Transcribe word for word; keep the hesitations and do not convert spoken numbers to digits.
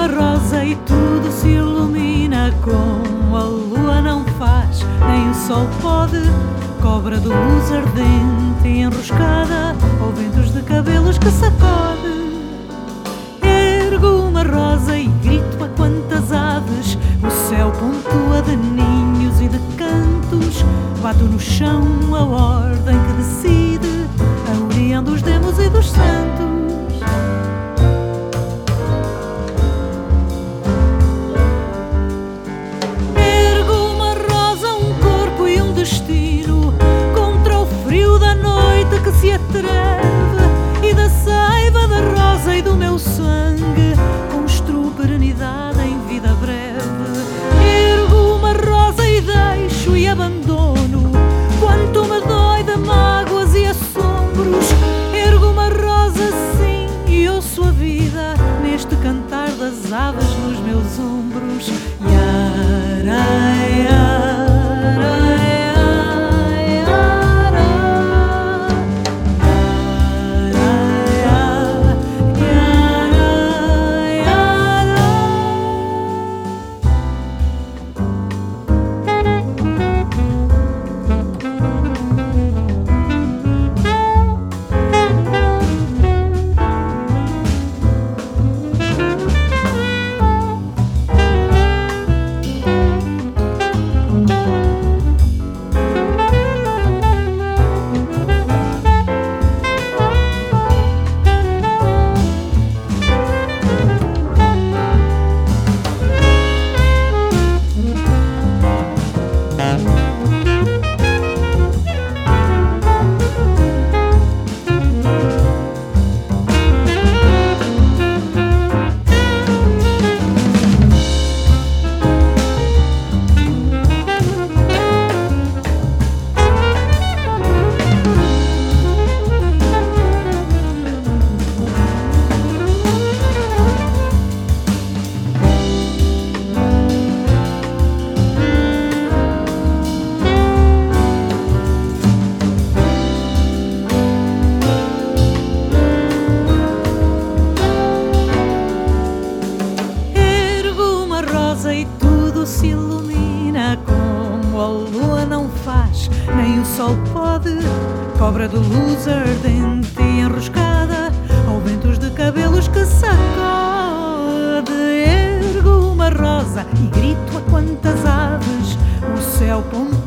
uma rosa e tudo se ilumina como a lua não faz, nem o sol pode. Cobra de luz ardente e enroscada, ou ventos de cabelos que sacode. Ergo uma rosa e grito a quantas aves o céu pontua de ninhos e de cantos. Bato no chão a ordem que decide a união dos demos e dos santos. Ergo uma rosa, um corpo e um destino contra o frio da noite que se atreve, e da seiva da rosa e do meu sangue construo perenidade em vida breve. Ergo uma rosa e deixo e abandono quanto me dói de mágoas e assombros. Ergo uma rosa sim e ouço a vida neste cantar das aves nos meus ombros. Yarai, yarai, e tudo se ilumina como a lua não faz, nem o sol pode. Cobra de luz ardente e enroscada, ou ventos de cabelos que sacode. Ergo uma rosa e grito a quantas aves o céu pontua